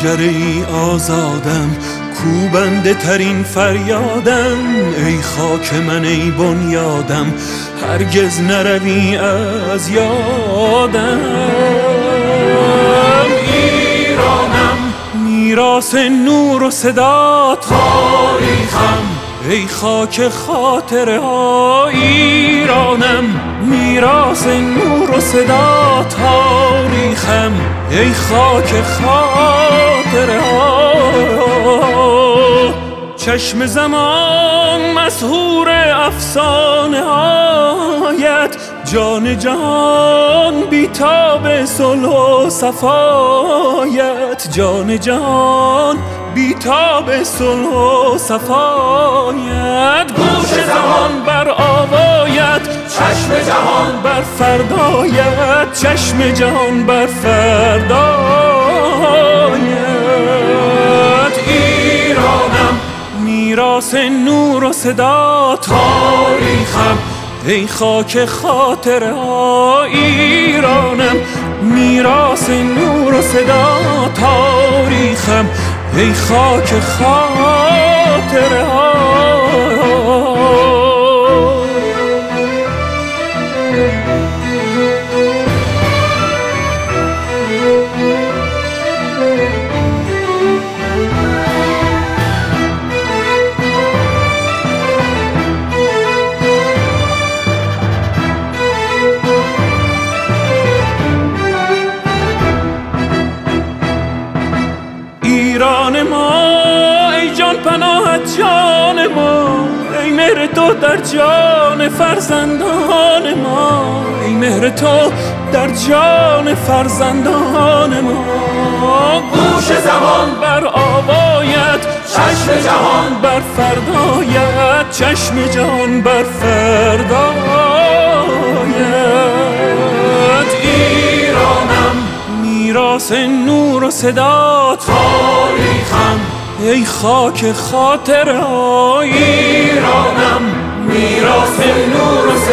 پنجره آزادم، کوبنده ترین فریادم. ای خاک من ای بنیادم، هرگز نروی از یادم. ایرانم میراث نور و صدا تاریخم، ای خاک خاطره ها. ایرانم میراث نور و صدا تاریخم، ای خاک خاطره ها. چشم زمان مسحور افسانه هایت، جان جهان بیتاب صلح و صفایت. جان جهان بیتاب صلح و صفایت. گوش زمان بر آوایت، چشم جهان بر فردایت. چشم جهان بر فردایت. ایرانم میراث نور و صدا تاریخم، ای خاک خاطره ها. ایرانم میراث نور و صدا تاریخم، ای خاک خاطره ها. ایران ما ای جان پناهت جان ما، ای مهر تو در جان فرزندان ما. ای مهر تو در جان فرزندان ما. گوش زمان بر آوایت، چشم جهان بر فردایت. چشم جهان بر فردایت. ایرانم میراث نور و صدا تاریخم، ای خاک خاطره ها. ایرانم میراث نور و